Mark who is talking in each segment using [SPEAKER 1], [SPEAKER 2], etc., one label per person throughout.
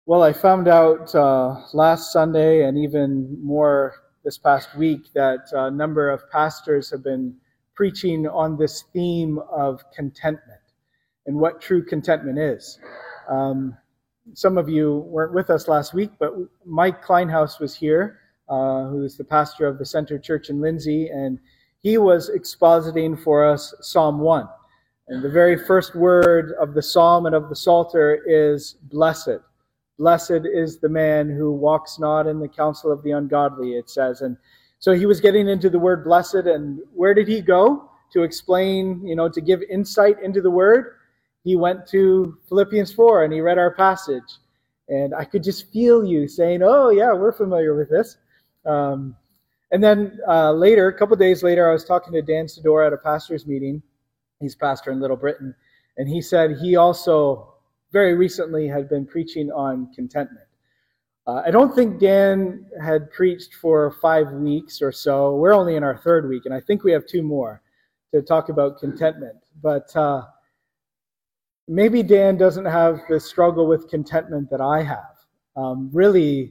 [SPEAKER 1] Well, I found out last Sunday and even more this past week that a number of pastors have been preaching on this theme of contentment and what true contentment is. Some of you weren't with us last week, but Mike Kleinhaus was here, who is the pastor of the Center Church in Lindsay, and he was expositing for us Psalm 1. And the very first word of the psalm and of the Psalter is blessed. Blessed is the man who walks not in the counsel of the ungodly, it says. And so he was getting into the word blessed, and where did he go to explain, to give insight into the word? He went to Philippians 4 and he read our passage. And I could just feel you saying, oh yeah, we're familiar with this. And then later, a couple days later, I was talking to Dan Sedora at a pastor's meeting. He's pastor in Little Britain. And he said he also very recently had been preaching on contentment. I don't think Dan had preached for 5 weeks or so. We're only in our third week, and I think we have 2 more to talk about contentment. But maybe Dan doesn't have the struggle with contentment that I have. Really,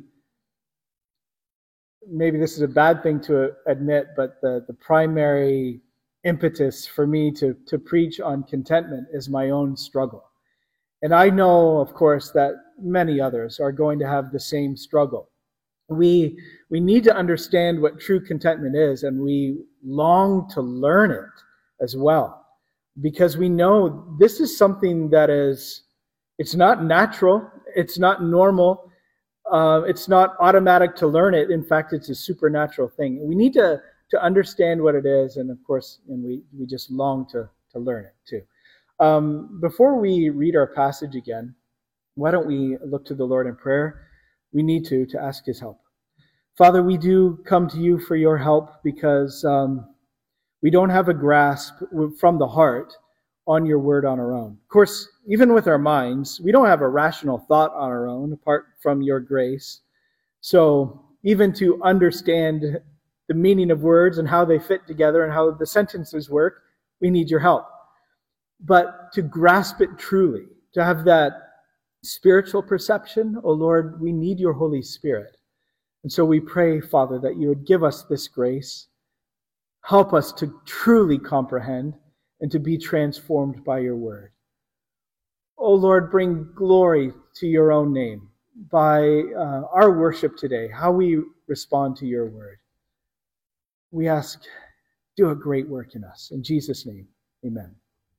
[SPEAKER 1] maybe this is a bad thing to admit, but the primary impetus for me to preach on contentment is my own struggle. And I know, of course, that many others are going to have the same struggle. We need to understand what true contentment is, and we long to learn it as well. Because we know this is something that it's not natural, it's not normal, it's not automatic to learn it. In fact, it's a supernatural thing. We need to understand what it is, and of course, we just long to learn it too. Before we read our passage again, why don't we look to the Lord in prayer? We need to ask His help. Father, we do come to you for your help because we don't have a grasp from the heart on your word on our own. Of course, even with our minds, we don't have a rational thought on our own apart from your grace. So even to understand the meaning of words and how they fit together and how the sentences work, we need your help. But to grasp it truly, to have that spiritual perception, oh Lord, we need your Holy Spirit. And so we pray, Father, that you would give us this grace. Help us to truly comprehend and to be transformed by your word. Oh Lord, bring glory to your own name by our worship today, how we respond to your word. We ask, do a great work in us. In Jesus' name, amen.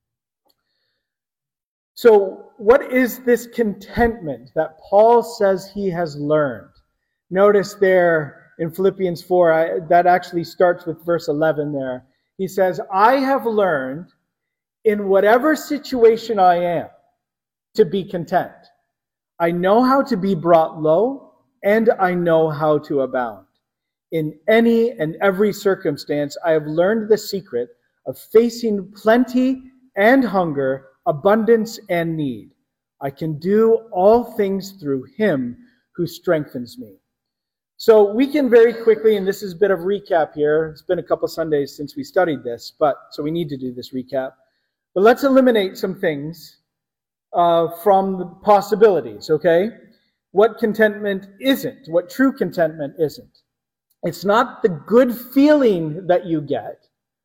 [SPEAKER 1] So what is this contentment that Paul says he has learned? Notice there in Philippians 4, that actually starts with verse 11 there. He says, I have learned in whatever situation I am to be content. I know how to be brought low, and I know how to abound. In any and every circumstance, I have learned the secret of facing plenty and hunger, abundance and need. I can do all things through him who strengthens me. So we can very quickly, and this is a bit of recap here. It's been a couple Sundays since we studied this, so we need to do this recap. But let's eliminate some things from the possibilities, okay? What contentment isn't, what true contentment isn't. It's not the good feeling that you get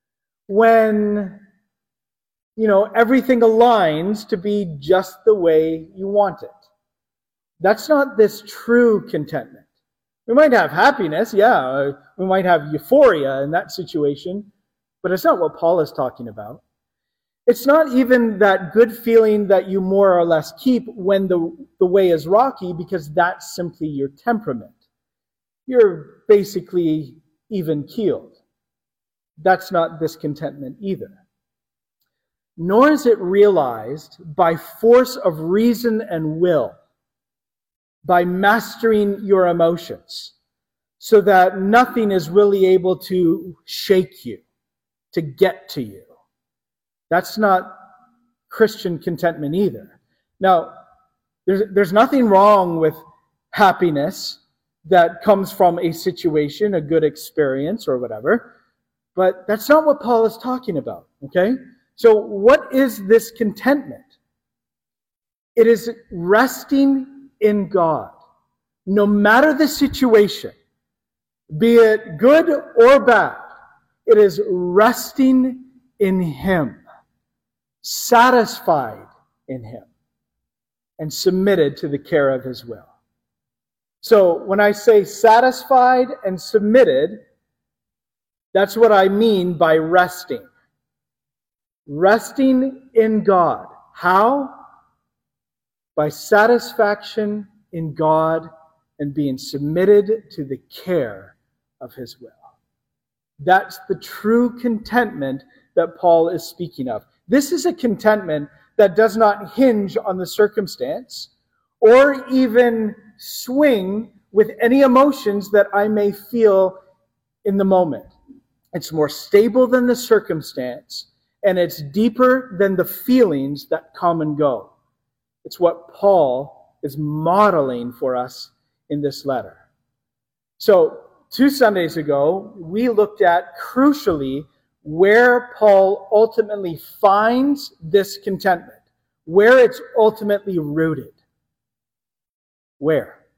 [SPEAKER 1] when everything aligns to be just the way you want it. That's not this true contentment. We might have happiness, we might have euphoria in that situation, but it's not what Paul is talking about. It's not even that good feeling that you more or less keep when the way is rocky, because that's simply your temperament. You're basically even-keeled. That's not this contentment either. Nor is it realized by force of reason and will, by mastering your emotions, so that nothing is really able to shake you, to get to you. That's not Christian contentment either. Now, there's nothing wrong with happiness that comes from a situation, a good experience or whatever, but that's not what Paul is talking about, okay? So what is this contentment? It is resting in God. No matter the situation, be it good or bad, it is resting in Him, satisfied in Him, and submitted to the care of His will. So when I say satisfied and submitted, that's what I mean by resting. Resting in God. How? By satisfaction in God and being submitted to the care of His will. That's the true contentment that Paul is speaking of. This is a contentment that does not hinge on the circumstance or even swing with any emotions that I may feel in the moment. It's more stable than the circumstance, and it's deeper than the feelings that come and go. It's what Paul is modeling for us in this letter. So, 2 Sundays ago, we looked at, crucially, where Paul ultimately finds this contentment, where it's ultimately rooted. Where?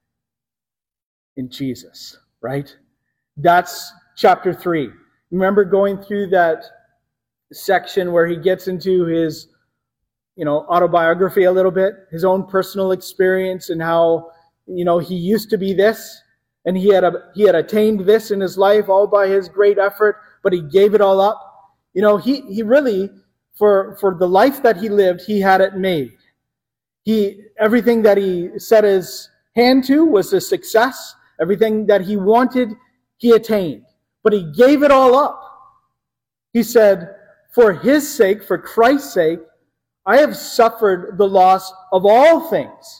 [SPEAKER 1] In Jesus, right? That's chapter 3. Remember going through that section where he gets into his, autobiography a little bit, his own personal experience and how, he used to be this and he had attained this in his life all by his great effort, but he gave it all up. He really, for the life that he lived, he had it made. Everything that he set his hand to was a success. Everything that he wanted, he attained. But he gave it all up. He said, for His sake, for Christ's sake, I have suffered the loss of all things.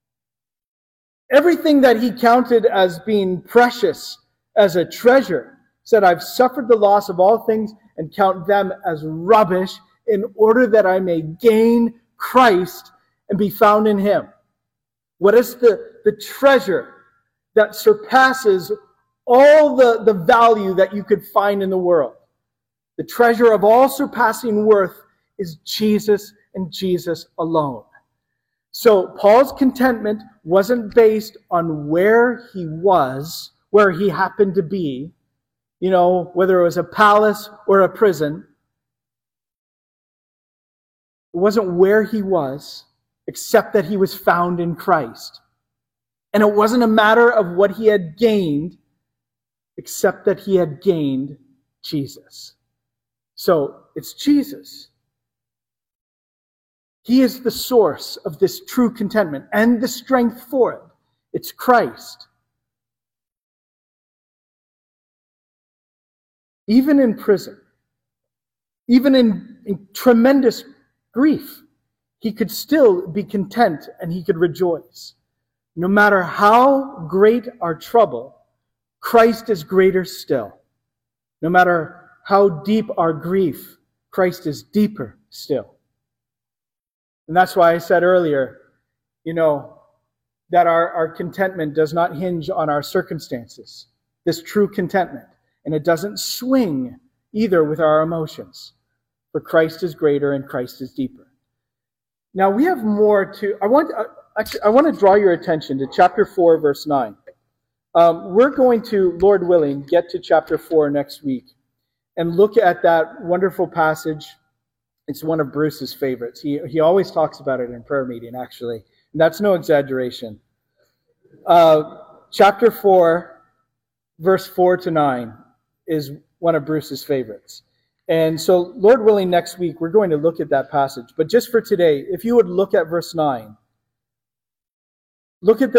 [SPEAKER 1] Everything that he counted as being precious, as a treasure, said, I've suffered the loss of all things and count them as rubbish in order that I may gain Christ and be found in Him. What is the treasure that surpasses all the value that you could find in the world? The treasure of all surpassing worth is Jesus and Jesus alone. So Paul's contentment wasn't based on where he was, where he happened to be, whether it was a palace or a prison. It wasn't where he was, except that he was found in Christ. And it wasn't a matter of what he had gained, except that he had gained Jesus. So it's Jesus. He is the source of this true contentment and the strength for it. It's Christ. Even in prison, even in tremendous grief, he could still be content and he could rejoice. No matter how great our trouble, Christ is greater still. No matter how deep our grief, Christ is deeper still. And that's why I said earlier, that our contentment does not hinge on our circumstances. This true contentment. And it doesn't swing either with our emotions. For Christ is greater and Christ is deeper. Now we have more to... I want to draw your attention to chapter 4, verse 9. We're going to, Lord willing, get to chapter 4 next week and look at that wonderful passage. It's one of Bruce's favorites. He always talks about it in prayer meeting, actually. And that's no exaggeration. Chapter 4, verse 4 to 9 is one of Bruce's favorites. And so, Lord willing, next week we're going to look at that passage. But just for today, if you would look at verse 9, look at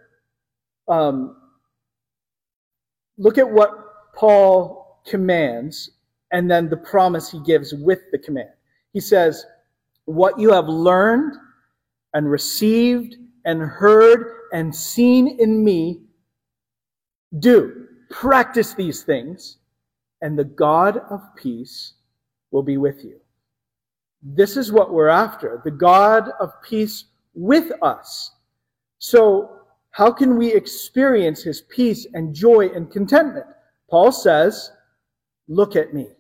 [SPEAKER 1] what Paul commands and then the promise he gives with the command. He says, what you have learned and received and heard and seen in me, do. Practice these things, and the God of peace will be with you. This is what we're after, the God of peace with us. So, how can we experience His peace and joy and contentment? Paul says, look at me.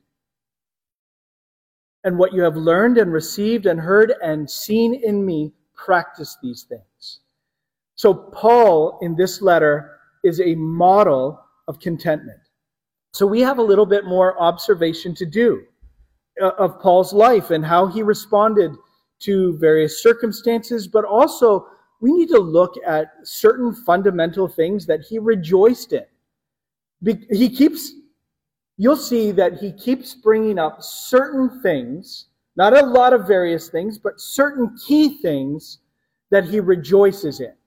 [SPEAKER 1] And what you have learned and received and heard and seen in me, practice these things. So Paul, in this letter, is a model of contentment. So we have a little bit more observation to do of Paul's life and how he responded to various circumstances, but also we need to look at certain fundamental things that he rejoiced in. You'll see that he keeps bringing up certain things, not a lot of various things, but certain key things that he rejoices in.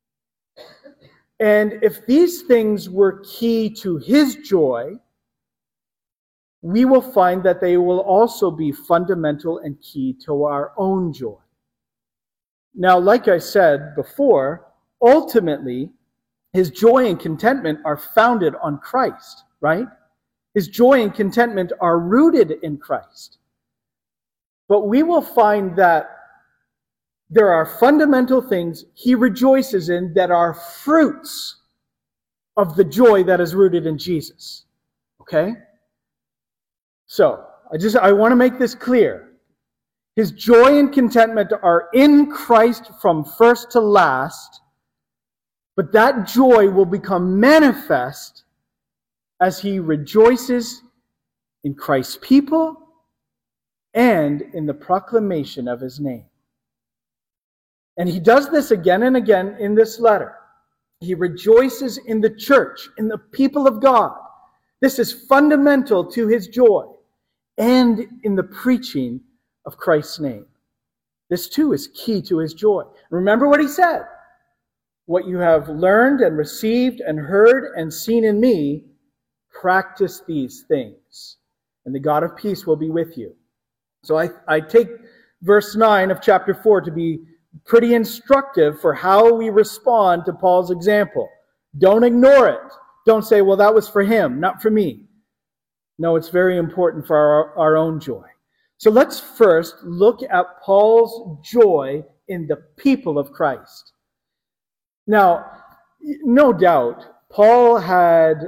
[SPEAKER 1] And if these things were key to his joy, we will find that they will also be fundamental and key to our own joy. Now, like I said before, ultimately, his joy and contentment are founded on Christ, right? His joy and contentment are rooted in Christ. But we will find that there are fundamental things he rejoices in that are fruits of the joy that is rooted in Jesus. Okay? So, I want to make this clear. His joy and contentment are in Christ from first to last, but that joy will become manifest as he rejoices in Christ's people and in the proclamation of his name. And he does this again and again in this letter. He rejoices in the church, in the people of God. This is fundamental to his joy, and in the preaching of Christ's name. This too is key to his joy. Remember what he said. What you have learned and received and heard and seen in me, practice these things, and the God of peace will be with you. So I take verse 9 of chapter 4 to be pretty instructive for how we respond to Paul's example. Don't ignore it. Don't say, well, that was for him, not for me. No, it's very important for our own joy. So let's first look at Paul's joy in the people of Christ. Now, no doubt, Paul had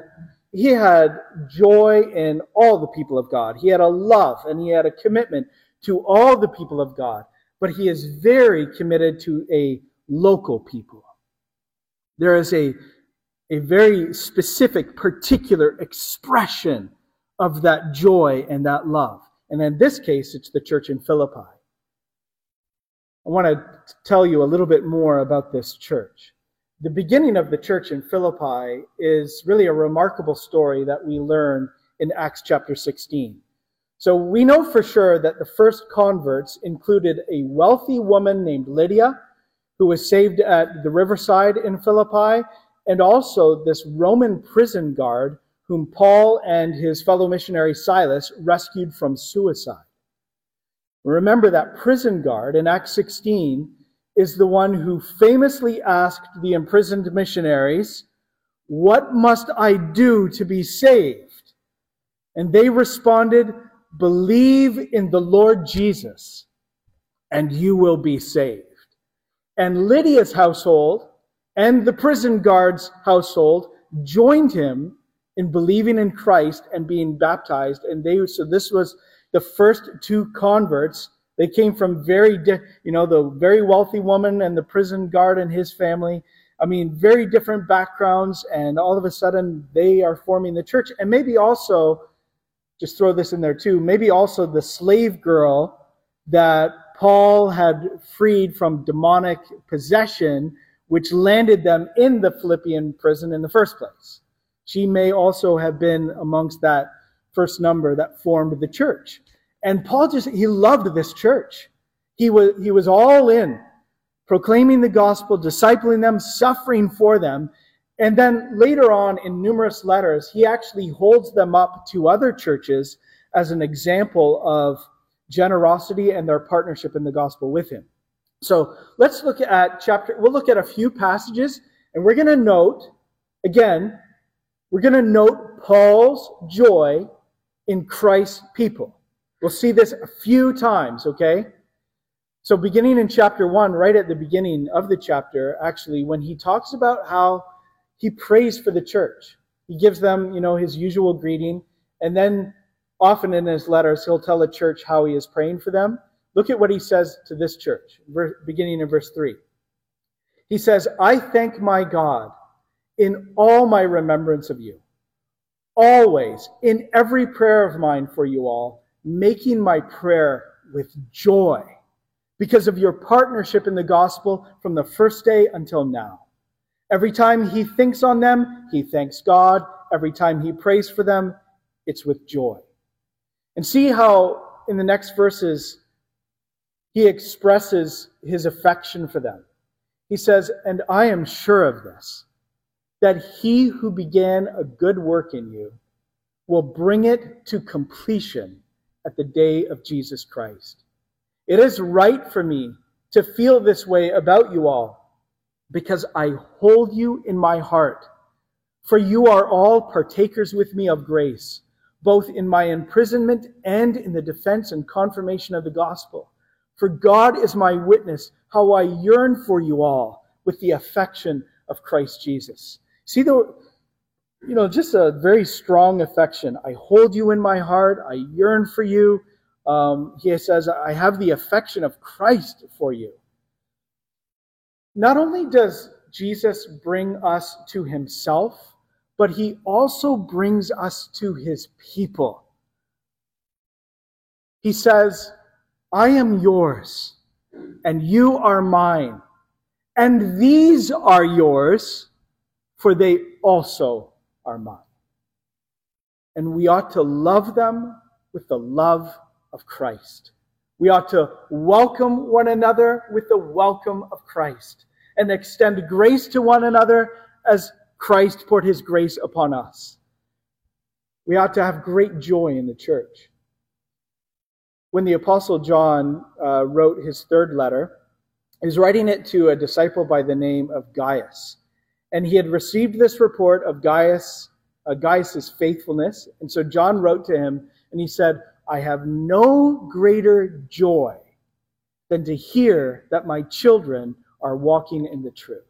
[SPEAKER 1] joy in all the people of God. He had a love and he had a commitment to all the people of God. But he is very committed to a local people. There is a very specific, particular expression of that joy and that love. And in this case, it's the church in Philippi. I want to tell you a little bit more about this church. The beginning of the church in Philippi is really a remarkable story that we learn in Acts chapter 16. So we know for sure that the first converts included a wealthy woman named Lydia, who was saved at the riverside in Philippi, and also this Roman prison guard whom Paul and his fellow missionary Silas rescued from suicide. Remember that prison guard in Acts 16 is the one who famously asked the imprisoned missionaries, "What must I do to be saved?" And they responded, "Believe in the Lord Jesus, and you will be saved." And Lydia's household and the prison guard's household joined him in believing in Christ and being baptized. And so this was the first two converts. They came from the very wealthy woman and the prison guard and his family. I mean, very different backgrounds, and all of a sudden they are forming the church. And maybe also, just throw this in there too, maybe also the slave girl that Paul had freed from demonic possession, which landed them in the Philippian prison in the first place. She may also have been amongst that first number that formed the church. And Paul he loved this church. He was all in, proclaiming the gospel, discipling them, suffering for them. And then later on in numerous letters, he actually holds them up to other churches as an example of generosity and their partnership in the gospel with him. So let's look at we'll look at a few passages, and we're going to note Paul's joy in Christ's people. We'll see this a few times, okay? So beginning in chapter 1, right at the beginning of the chapter, actually, when he talks about how he prays for the church. He gives them, his usual greeting. And then often in his letters, he'll tell the church how he is praying for them. Look at what he says to this church, beginning in verse 3. He says, I thank my God in all my remembrance of you, always, in every prayer of mine for you all, making my prayer with joy because of your partnership in the gospel from the first day until now. Every time he thinks on them, he thanks God. Every time he prays for them, it's with joy. And see how in the next verses he expresses his affection for them. He says, and I am sure of this, that he who began a good work in you will bring it to completion at the day of Jesus Christ. It is right for me to feel this way about you all, because I hold you in my heart. For you are all partakers with me of grace, both in my imprisonment and in the defense and confirmation of the gospel. For God is my witness, how I yearn for you all with the affection of Christ Jesus. See, just a very strong affection. I hold you in my heart. I yearn for you. He says, I have the affection of Christ for you. Not only does Jesus bring us to himself, but he also brings us to his people. He says, I am yours, and you are mine, and these are yours, for they also are mine. And we ought to love them with the love of Christ. We ought to welcome one another with the welcome of Christ, and extend grace to one another as Christ poured his grace upon us. We ought to have great joy in the church. When the Apostle John wrote his third letter, he was writing it to a disciple by the name of Gaius. And he had received this report of Gaius's faithfulness. And so John wrote to him, and he said, I have no greater joy than to hear that my children are walking in the truth.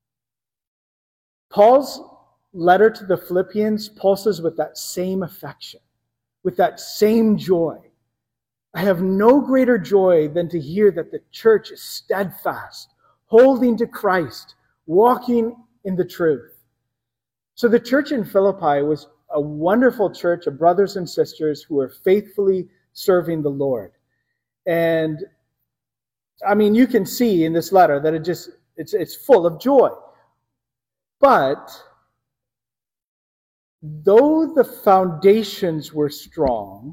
[SPEAKER 1] Paul's letter to the Philippians pulses with that same affection, with that same joy. I have no greater joy than to hear that the church is steadfast, holding to Christ, walking in the truth. So the church in Philippi was a wonderful church of brothers and sisters who were faithfully serving the Lord. And you can see in this letter that it's full of joy. But though the foundations were strong,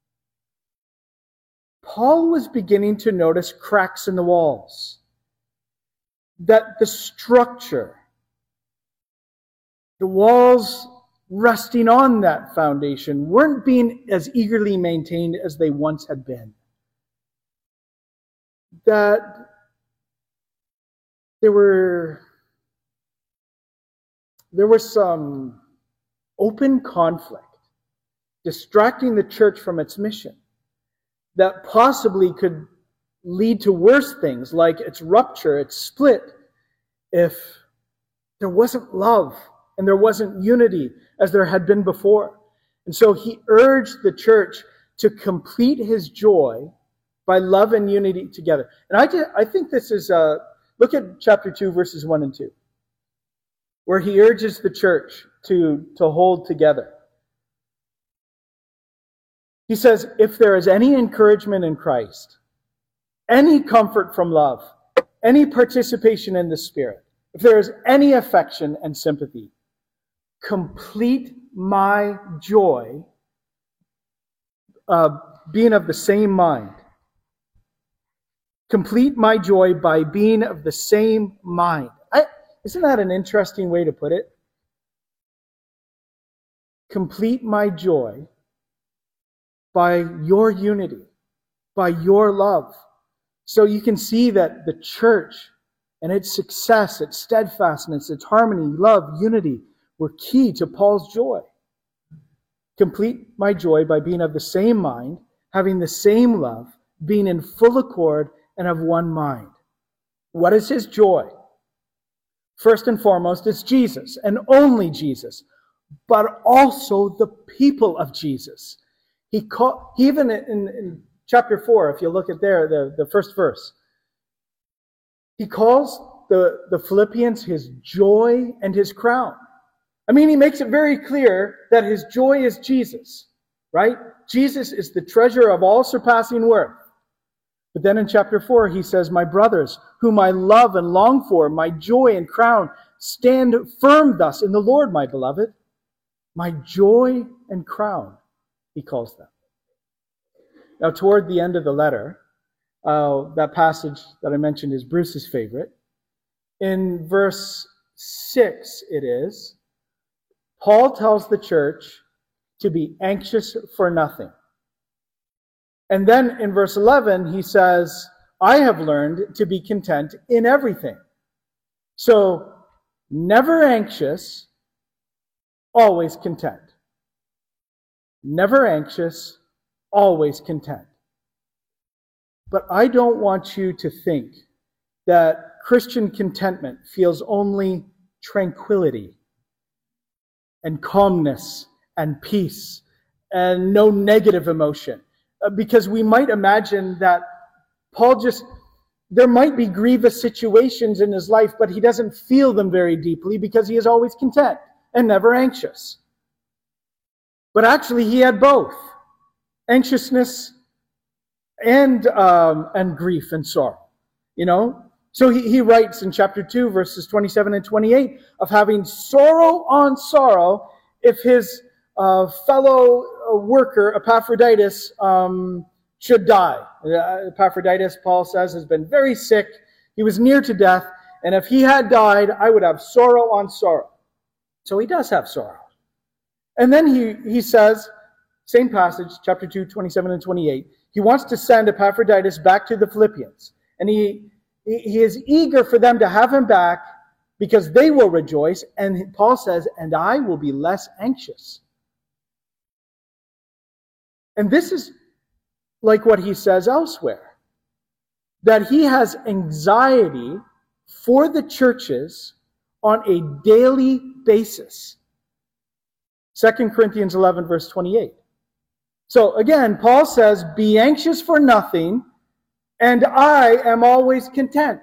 [SPEAKER 1] Paul was beginning to notice cracks in the walls. That the structure, the walls resting on that foundation, weren't being as eagerly maintained as they once had been. That there was some open conflict distracting the church from its mission that possibly could lead to worse things like its rupture, its split, if there wasn't love and there wasn't unity as there had been before. And so he urged the church to complete his joy by love and unity together. And I think this is, look at chapter 2, verses 1 and 2, where he urges the church to hold together. He says, if there is any encouragement in Christ, any comfort from love, any participation in the Spirit, if there is any affection and sympathy, complete my joy, being of the same mind. Complete my joy by being of the same mind. Isn't that an interesting way to put it? Complete my joy by your unity, by your love. So you can see that the church and its success, its steadfastness, its harmony, love, unity were key to Paul's joy. Complete my joy by being of the same mind, having the same love, being in full accord and of one mind. What is his joy? First and foremost, it's Jesus, and only Jesus, but also the people of Jesus. Even in chapter 4, if you look at there, the first verse, he calls the Philippians his joy and his crown. I mean, he makes it very clear that his joy is Jesus, right? Jesus is the treasure of all surpassing worth. But then in chapter 4, he says, my brothers, whom I love and long for, my joy and crown, stand firm thus in the Lord, my beloved. My joy and crown, he calls them. Now, toward the end of the letter, that passage that I mentioned is Bruce's favorite. In verse 6, it is, Paul tells the church to be anxious for nothing. And then in verse 11, he says, I have learned to be content in everything. So, never anxious, always content. Never anxious, always content. But I don't want you to think that Christian contentment feels only tranquility and calmness and peace and no negative emotion. Because we might imagine that Paul there might be grievous situations in his life, but he doesn't feel them very deeply because he is always content and never anxious. But actually he had both, anxiousness and grief and sorrow, you know. So he writes in chapter 2, verses 27 and 28, of having sorrow on sorrow if his fellow worker, Epaphroditus, should die. Epaphroditus, Paul says, has been very sick. He was near to death. And if he had died, I would have sorrow on sorrow. So he does have sorrow. And then he says, same passage, chapter 2, 27 and 28, he wants to send Epaphroditus back to the Philippians. And he is eager for them to have him back because they will rejoice. And Paul says, and I will be less anxious. And this is like what he says elsewhere, that he has anxiety for the churches on a daily basis. 2 Corinthians 11, verse 28. So again, Paul says, be anxious for nothing, and I am always content.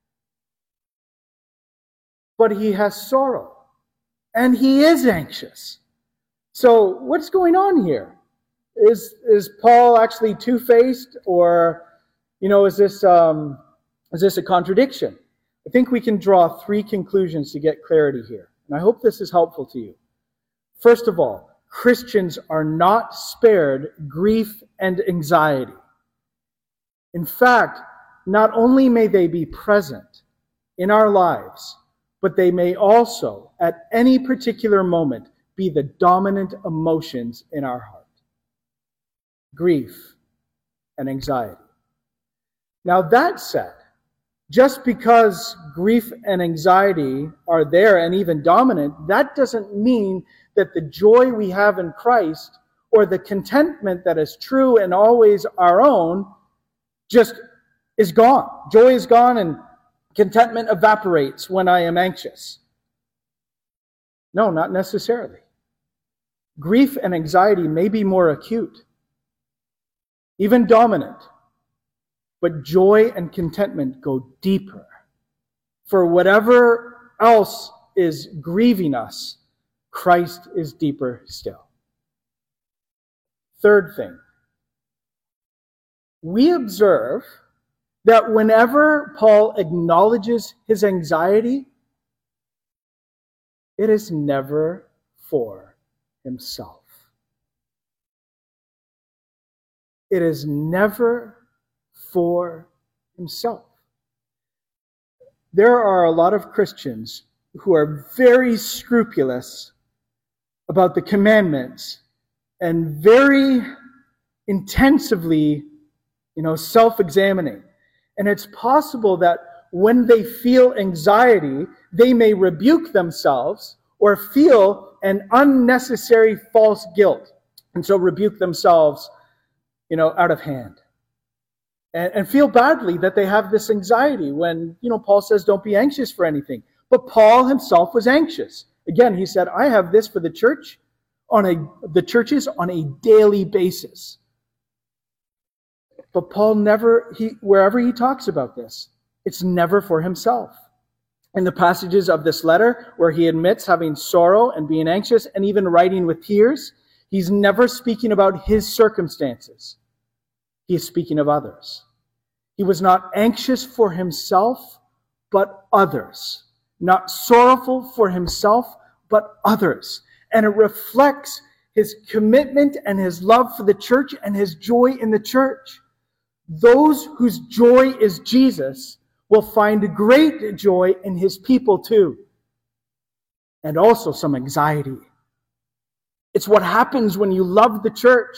[SPEAKER 1] But he has sorrow, and he is anxious. So what's going on here? Is Paul actually two-faced, or, is this a contradiction? I think we can draw three conclusions to get clarity here, and I hope this is helpful to you. First of all, Christians are not spared grief and anxiety. In fact, not only may they be present in our lives, but they may also, at any particular moment, be the dominant emotions in our heart. Grief and anxiety. Now that said, just because grief and anxiety are there and even dominant, that doesn't mean that the joy we have in Christ or the contentment that is true and always our own just is gone. Joy is gone and contentment evaporates when I am anxious. No, not necessarily. Grief and anxiety may be more acute, even dominant, but joy and contentment go deeper. For whatever else is grieving us, Christ is deeper still. Third thing, we observe that whenever Paul acknowledges his anxiety, it is never for himself. It is never for himself. There are a lot of Christians who are very scrupulous about the commandments and very intensively, self-examining. And it's possible that when they feel anxiety, they may rebuke themselves or feel an unnecessary false guilt. And so rebuke themselves, out of hand. And feel badly that they have this anxiety when, Paul says, don't be anxious for anything. But Paul himself was anxious. Again, he said, I have this for the churches on a daily basis. But Paul wherever he talks about this, it's never for himself. in the passages of this letter where he admits having sorrow and being anxious and even writing with tears, he's never speaking about his circumstances. He is speaking of others. He was not anxious for himself, but others. Not sorrowful for himself, but others. And it reflects his commitment and his love for the church and his joy in the church. Those whose joy is Jesus will find great joy in his people too. And also some anxiety. It's what happens when you love the church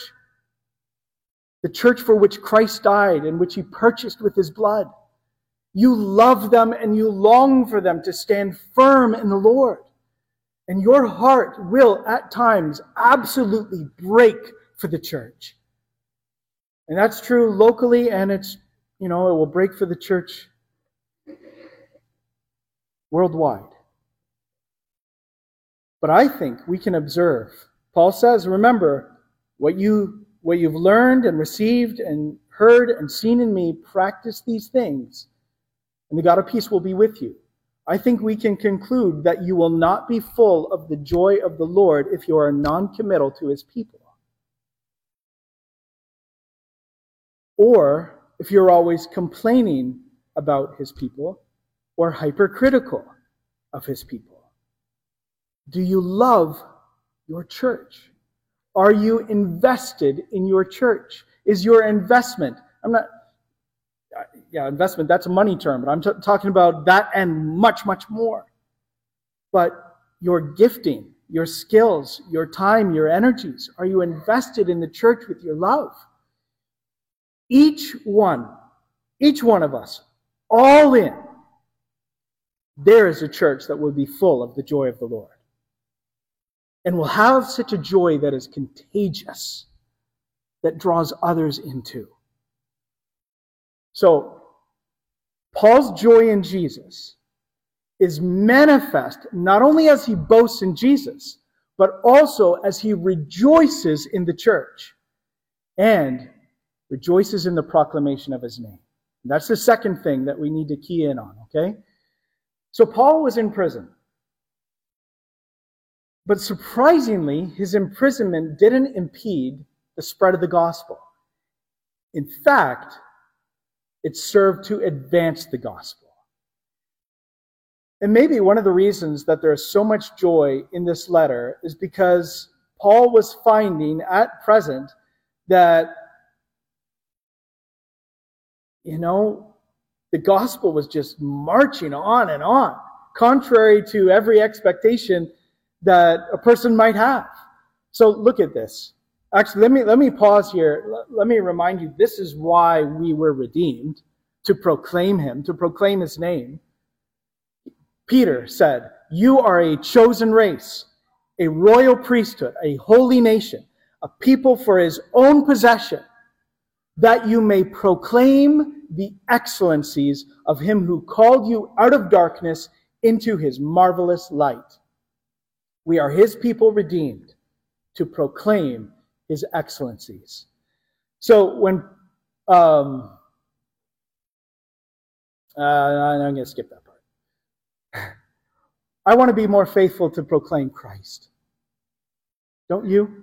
[SPEAKER 1] for which Christ died and which he purchased with his blood. You love them and you long for them to stand firm in the Lord. And your heart will, at times, absolutely break for the church. And that's true locally, and it will break for the church worldwide. But I think we can observe. Paul says, remember, what you've learned and received and heard and seen in me, practice these things, and the God of peace will be with you. I think we can conclude that you will not be full of the joy of the Lord if you are non-committal to his people. Or if you're always complaining about his people or hypercritical of his people. Do you love your church? Are you invested in your church? Is your investment, investment, that's a money term, but I'm talking about that and much, much more. But your gifting, your skills, your time, your energies, are you invested in the church with your love? Each one of us, all in, there is a church that will be full of the joy of the Lord. And will have such a joy that is contagious, that draws others into. So, Paul's joy in Jesus is manifest not only as he boasts in Jesus, but also as he rejoices in the church and rejoices in the proclamation of his name. And that's the second thing that we need to key in on, okay? So Paul was in prison. But surprisingly, his imprisonment didn't impede the spread of the gospel. In fact, it served to advance the gospel. And maybe one of the reasons that there is so much joy in this letter is because Paul was finding at present that, the gospel was just marching on and on, contrary to every expectation that a person might have. So look at this. Actually, let me pause here. Let me remind you, this is why we were redeemed, to proclaim him, to proclaim his name. Peter said, "You are a chosen race, a royal priesthood, a holy nation, a people for his own possession, that you may proclaim the excellencies of him who called you out of darkness into his marvelous light." We are his people redeemed to proclaim his excellencies. So when I'm going to skip that part. I want to be more faithful to proclaim Christ. Don't you?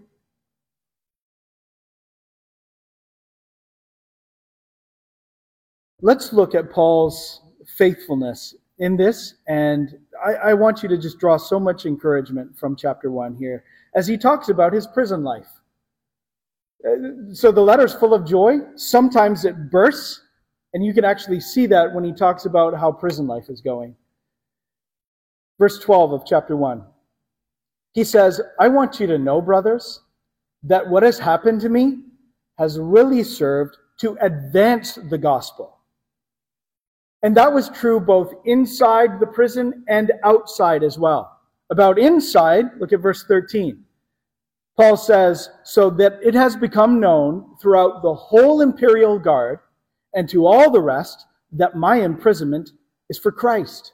[SPEAKER 1] Let's look at Paul's faithfulness in this, and I want you to just draw so much encouragement from chapter 1 here as he talks about his prison life. So the letter's full of joy. Sometimes it bursts, and you can actually see that when he talks about how prison life is going. Verse 12 of chapter 1. He says, "I want you to know, brothers, that what has happened to me has really served to advance the gospel." And that was true both inside the prison and outside as well. About inside, look at verse 13. Paul says, "So that it has become known throughout the whole imperial guard and to all the rest that my imprisonment is for Christ."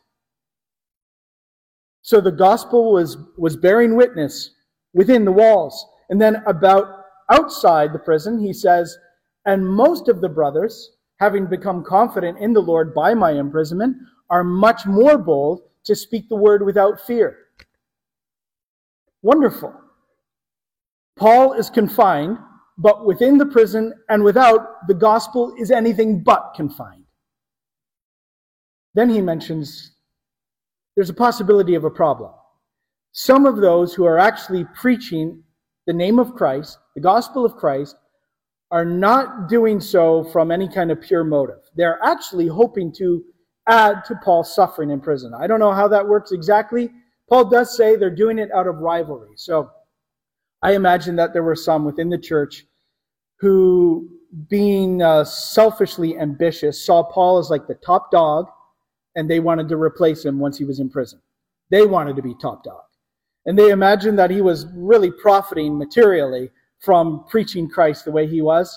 [SPEAKER 1] So the gospel was bearing witness within the walls. And then about outside the prison, he says, "And most of the brothers, having become confident in the Lord by my imprisonment, are much more bold to speak the word without fear. Wonderful. Paul is confined, but within the prison and without, the gospel is anything but confined. Then he mentions there's a possibility of a problem. Some of those who are actually preaching the name of Christ, the gospel of Christ, are not doing so from any kind of pure motive. They're actually hoping to add to Paul's suffering in prison. I don't know how that works exactly. Paul does say they're doing it out of rivalry. So I imagine that there were some within the church who, being selfishly ambitious, saw Paul as like the top dog, and they wanted to replace him once he was in prison. They wanted to be top dog. And they imagined that he was really profiting materially from preaching Christ the way he was.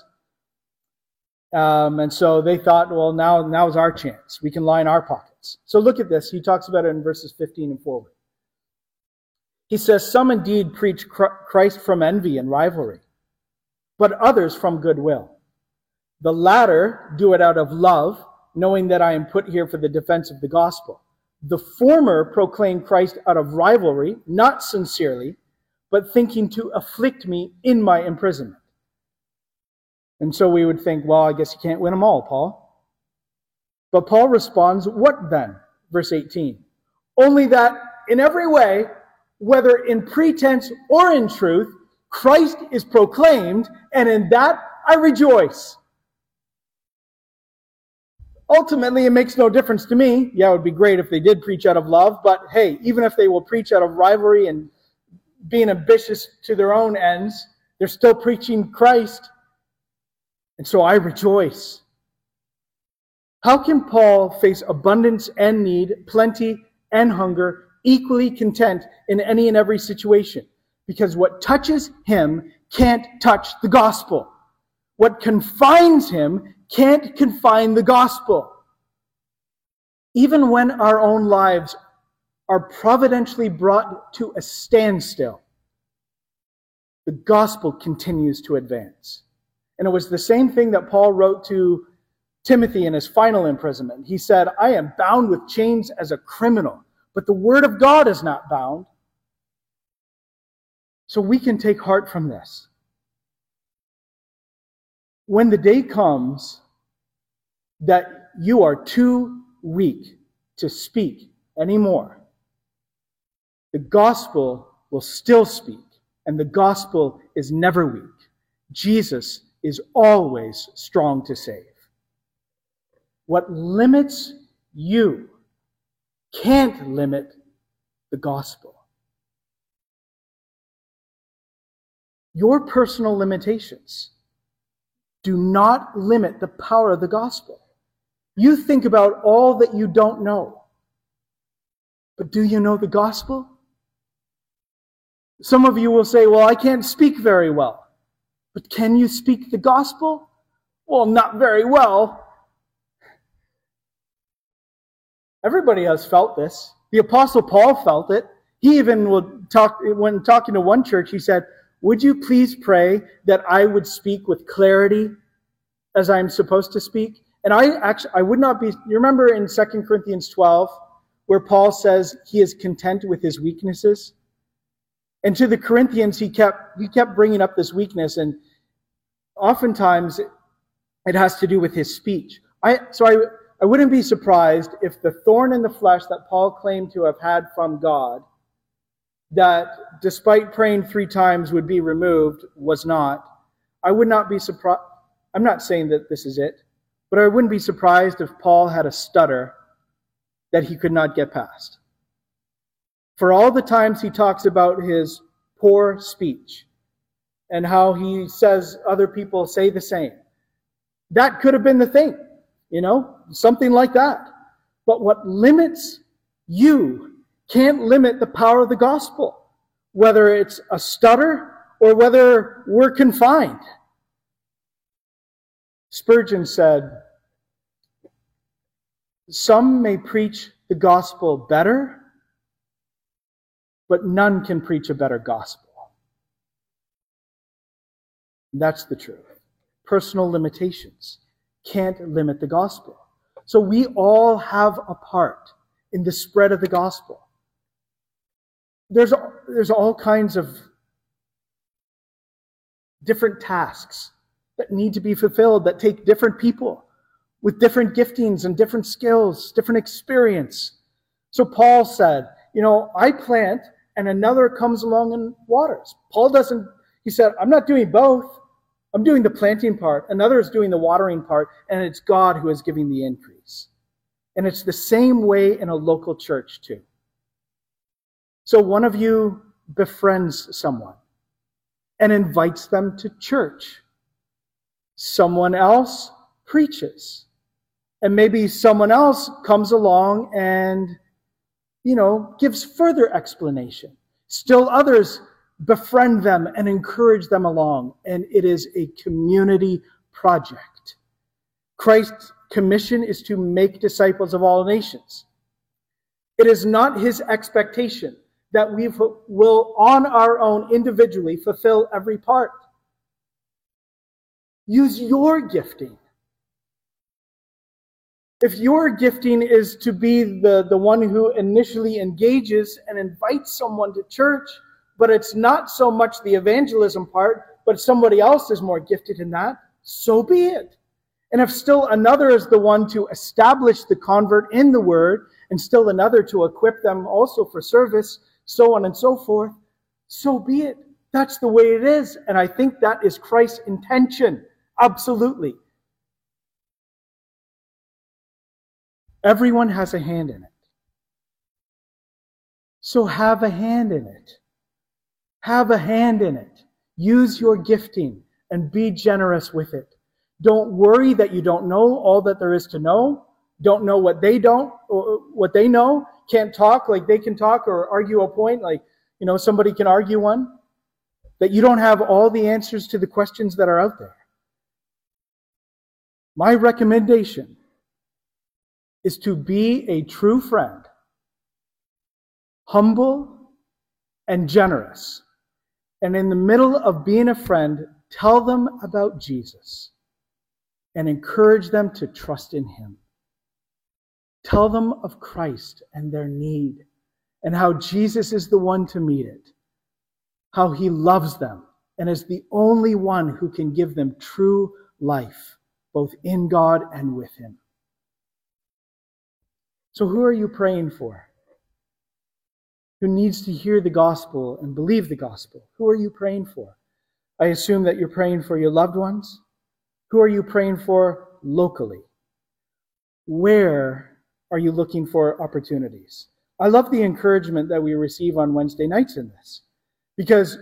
[SPEAKER 1] And so they thought, well, now's our chance. We can line our pockets. So look at this. He talks about it in verses 15 and forward. He says, some indeed preach Christ from envy and rivalry, but others from goodwill. The latter do it out of love, knowing that I am put here for the defense of the gospel. The former proclaim Christ out of rivalry, not sincerely, but thinking to afflict me in my imprisonment. And so we would think, well, I guess you can't win them all, Paul. But Paul responds, what then? Verse 18. Only that in every way, whether in pretense or in truth, Christ is proclaimed, and in that I rejoice. Ultimately, it makes no difference to me. Yeah, it would be great if they did preach out of love, but hey, even if they will preach out of rivalry and being ambitious to their own ends, they're still preaching Christ. And so I rejoice. How can Paul face abundance and need, plenty and hunger, equally content in any and every situation? Because what touches him can't touch the gospel. What confines him can't confine the gospel. Even when our own lives are providentially brought to a standstill, the gospel continues to advance. And it was the same thing that Paul wrote to Timothy in his final imprisonment. He said, I am bound with chains as a criminal, but the word of God is not bound. So we can take heart from this. When the day comes that you are too weak to speak anymore, the gospel will still speak, and the gospel is never weak. Jesus is always strong to save. What limits you can't limit the gospel. Your personal limitations do not limit the power of the gospel. You think about all that you don't know. But do you know the gospel? Some of you will say, well, I can't speak very well. But can you speak the gospel? Well, not very well. Everybody has felt this. The Apostle Paul felt it. He even when talking to one church, he said, would you please pray that I would speak with clarity as I'm supposed to speak? And I would not be, you remember in 2 Corinthians 12, where Paul says he is content with his weaknesses? And to the Corinthians, he kept bringing up this weakness, and oftentimes it has to do with his speech. I wouldn't be surprised if the thorn in the flesh that Paul claimed to have had from God, that despite praying 3 times would be removed, was not. I would not be surprised. I'm not saying that this is it, but I wouldn't be surprised if Paul had a stutter that he could not get past. For all the times he talks about his poor speech and how he says other people say the same, that could have been the thing, something like that. But what limits you can't limit the power of the gospel, whether it's a stutter or whether we're confined. Spurgeon said, some may preach the gospel better, but none can preach a better gospel. And that's the truth. Personal limitations can't limit the gospel. So we all have a part in the spread of the gospel. There's all kinds of different tasks that need to be fulfilled, that take different people with different giftings and different skills, different experience. So Paul said, I plant and another comes along and waters. He said, I'm not doing both. I'm doing the planting part. Another is doing the watering part, and it's God who is giving the increase. And it's the same way in a local church too. So one of you befriends someone and invites them to church. Someone else preaches. And maybe someone else comes along and, gives further explanation. Still others befriend them and encourage them along. And it is a community project. Christ's commission is to make disciples of all nations. It is not his expectation that we will on our own individually fulfill every part. Use your gifting. If your gifting is to be the one who initially engages and invites someone to church, but it's not so much the evangelism part, but somebody else is more gifted in that, so be it. And if still another is the one to establish the convert in the word, and still another to equip them also for service, so on and so forth, so be it. That's the way it is. And I think that is Christ's intention. Absolutely. Everyone has a hand in it. So have a hand in it. Have a hand in it. Use your gifting and be generous with it. Don't worry that you don't know all that there is to know. Don't know what they don't, or what they know. Can't talk like they can talk, or argue a point like, somebody can argue one. That you don't have all the answers to the questions that are out there. My recommendation is to be a true friend, humble and generous. And in the middle of being a friend, tell them about Jesus and encourage them to trust in him. Tell them of Christ and their need and how Jesus is the one to meet it, how he loves them and is the only one who can give them true life, both in God and with him. So who are you praying for? Who needs to hear the gospel and believe the gospel? Who are you praying for? I assume that you're praying for your loved ones. Who are you praying for locally? Where are you looking for opportunities? I love the encouragement that we receive on Wednesday nights in this, because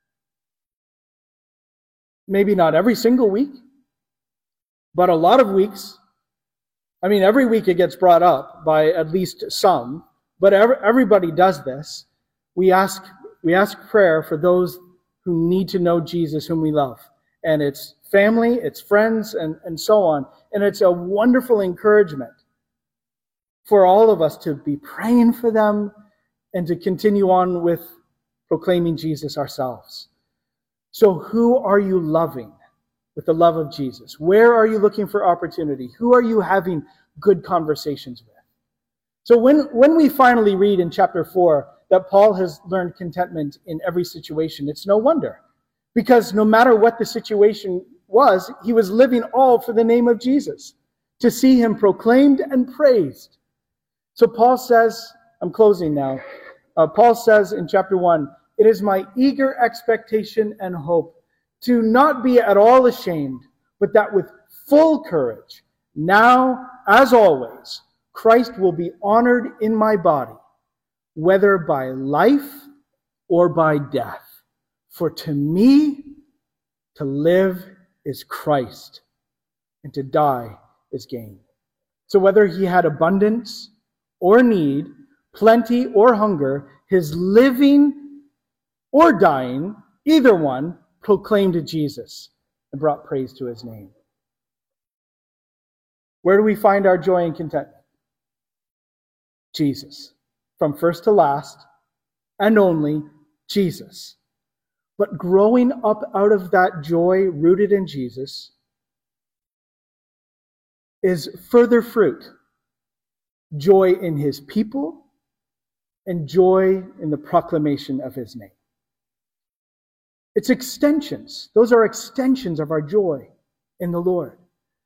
[SPEAKER 1] maybe not every single week, but a lot of weeks, every week it gets brought up by at least some, but everybody does this. We ask prayer for those who need to know Jesus, whom we love. And it's family, it's friends, and so on. And it's a wonderful encouragement for all of us to be praying for them and to continue on with proclaiming Jesus ourselves. So who are you loving with the love of Jesus? Where are you looking for opportunity? Who are you having good conversations with? So when we finally read in chapter 4 that Paul has learned contentment in every situation, it's no wonder. Because no matter what the situation was, he was living all for the name of Jesus, to see him proclaimed and praised. So Paul says, I'm closing now. Paul says in chapter 1, "It is my eager expectation and hope to not be at all ashamed, but that with full courage, now as always, Christ will be honored in my body, whether by life or by death. For to me, to live is Christ, and to die is gain." So whether he had abundance or need, plenty or hunger, his living or dying, either one, proclaimed Jesus and brought praise to his name. Where do we find our joy and contentment? Jesus. From first to last, and only Jesus. But growing up out of that joy rooted in Jesus is further fruit joy in his people, and joy in the proclamation of his name. It's extensions. Those are extensions of our joy in the Lord.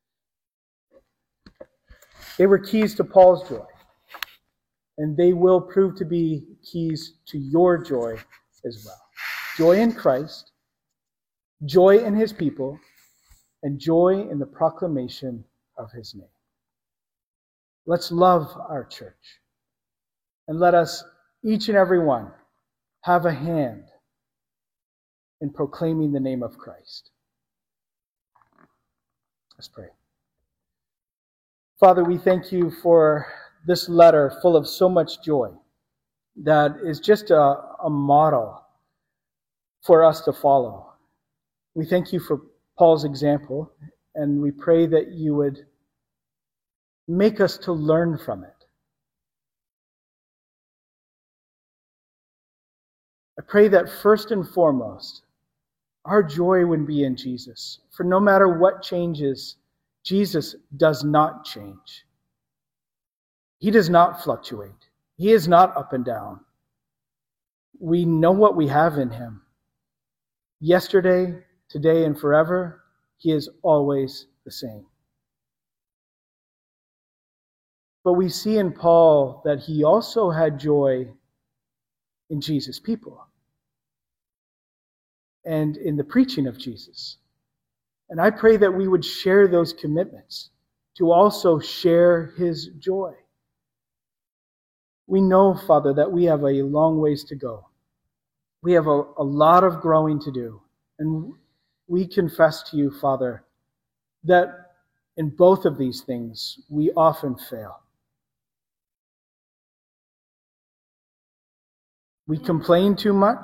[SPEAKER 1] They were keys to Paul's joy, and they will prove to be keys to your joy as well. Joy in Christ, joy in his people, and joy in the proclamation of his name. Let's love our church, and let us, each and every one, have a hand in proclaiming the name of Christ. Let's pray. Father, we thank you for this letter full of so much joy that is just a model for us to follow. We thank you for Paul's example, and we pray that you would make us to learn from it. I pray that first and foremost, our joy would be in Jesus. For no matter what changes, Jesus does not change. He does not fluctuate. He is not up and down. We know what we have in him. Yesterday, today, and forever, he is always the same. But we see in Paul that he also had joy in Jesus' people and in the preaching of Jesus. And I pray that we would share those commitments to also share his joy. We know, Father, that we have a long ways to go. We have a lot of growing to do. And we confess to you, Father, that in both of these things, we often fail. We complain too much.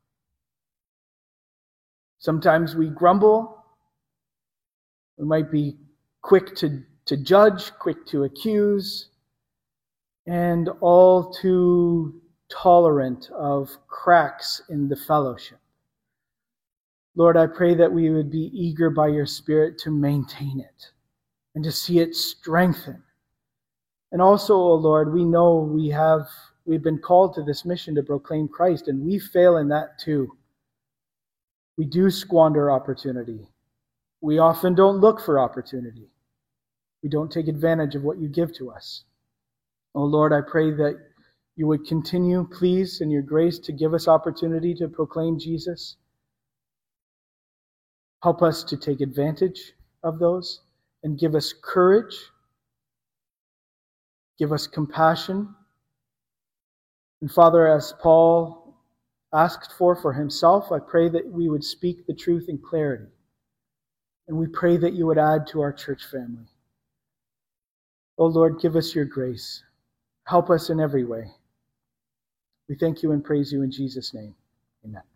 [SPEAKER 1] Sometimes we grumble. We might be quick to judge, quick to accuse, and all too tolerant of cracks in the fellowship. Lord, I pray that we would be eager by your Spirit to maintain it and to see it strengthen. And also, O Lord, we know we've been called to this mission to proclaim Christ, and we fail in that too. We do squander opportunity. We often don't look for opportunity. We don't take advantage of what you give to us. Oh Lord, I pray that you would continue, please, in your grace to give us opportunity to proclaim Jesus. Help us to take advantage of those and give us courage. Give us compassion. And Father, as Paul asked for himself, I pray that we would speak the truth in clarity. And we pray that you would add to our church family. Oh Lord, give us your grace. Help us in every way. We thank you and praise you in Jesus' name. Amen.